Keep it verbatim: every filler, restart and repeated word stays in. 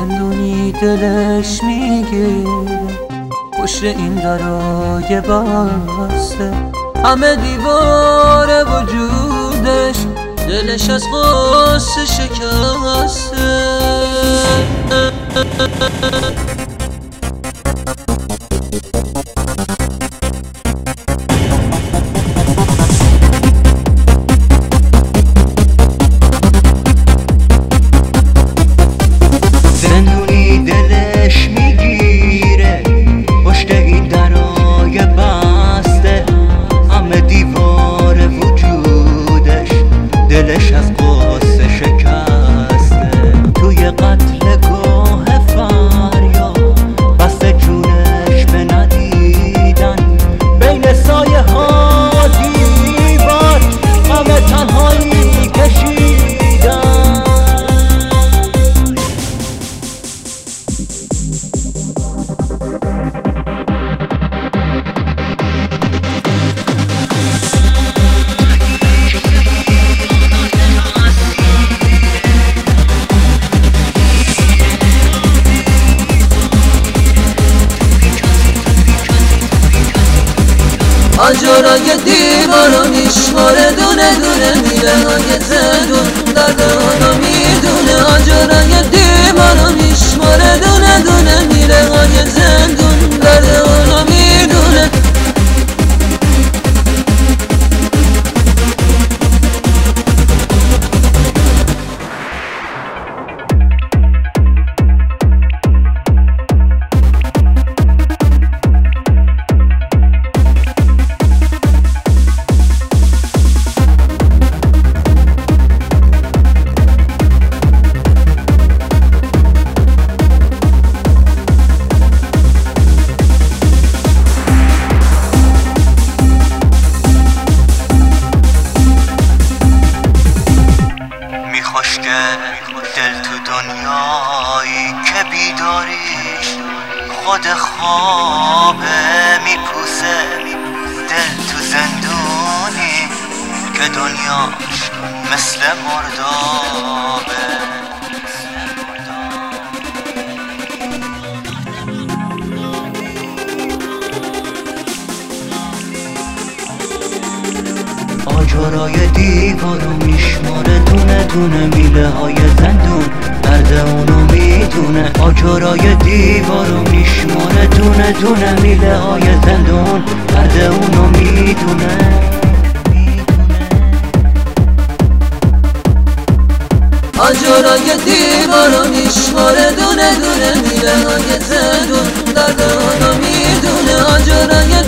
زندونی دلش میگه پشت این درای بسته، همه دیوار وجودش دلش از غصه شکسته. زندونی دلش میگیره پشت این درای بسته، همه دیوار وجودش دلش از غصه شکسته. توی قتلگاه فریاد بست جونش به ندیدن، بین سایه ها دیوار همه تنهایی کشیدن. آجرای دیوارو میشماره دونه دونه، میره های زندون درد اونو میدونه. آجرای دیوارو میشماره دونه دونه، میره های زندون درد اونو میدونه. دل تو دنیایی که بیداریش خود خوابه میپوسه، دل تو زندونی که دنیاش مثل مردابه. آجرای دیوارو میشماره دونه دونه، میله های زندون درد اونو میدونه. آجرای دیوارو میشماره دونه دونه، میله های زندون درد اونو میدونه. آجرای دیوارو میشماره دونه دونه، میله های زندون درد اونو میدونه. آجرای